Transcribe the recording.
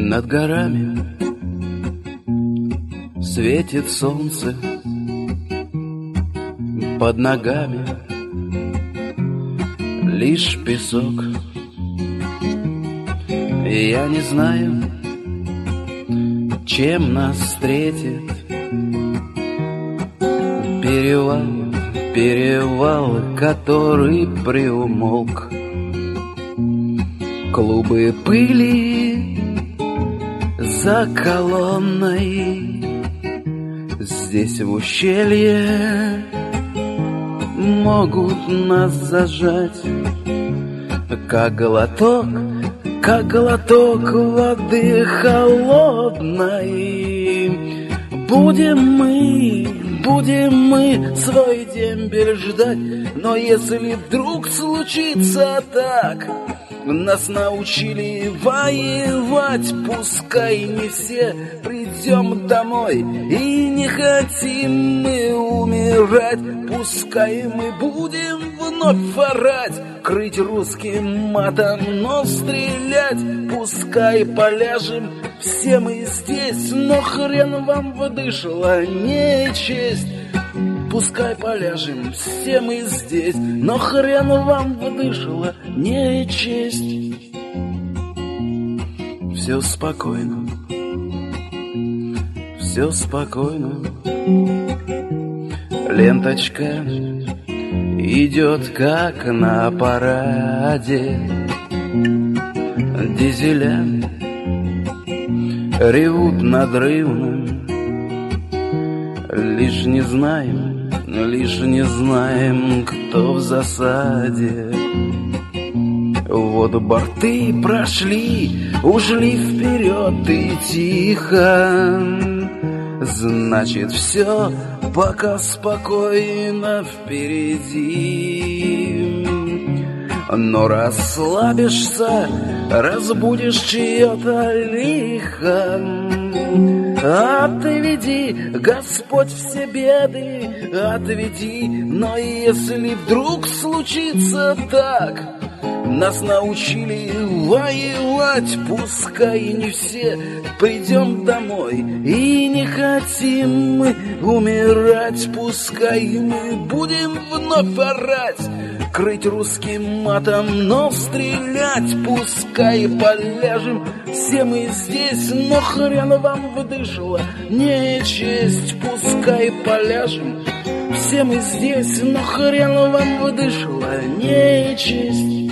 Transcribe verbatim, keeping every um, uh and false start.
Над горами светит солнце, под ногами лишь песок. И я не знаю, чем нас встретит перевал, перевал, который приумолк. Клубы пыли за колонной, здесь в ущелье могут нас зажать, как глоток, как глоток воды холодной. Будем мы, будем мы свой дембель ждать, но если вдруг случится так, нас научили воевать, пускай не все придем домой, и не хотим мы умирать, пускай мы будем вновь орать, крыть русским матом, но стрелять, пускай поляжем все мы здесь, но хрен вам выдышала нечесть. Пускай поляжем все мы здесь, но хрен вам выдышала нечесть. Все спокойно, все спокойно. Ленточка идет как на параде. Дизеля ревут надрывно. Лишь не знаем, лишь не знаем, кто в засаде. Вот борты прошли, ушли вперед и тихо. Значит, все пока спокойно впереди. Но расслабишься, разбудишь чье-то лихо. Отведи, Господь, все беды, отведи. Но если вдруг случится так, нас научили воевать, пускай не все придем домой, и не хотим мы умирать, пускай мы будем вновь орать, крыть русским матом, но стрелять, пускай поляжем все мы здесь, но хрен вам выдышала нечесть, пускай поляжем все мы здесь, но хрен вам выдышала нечесть.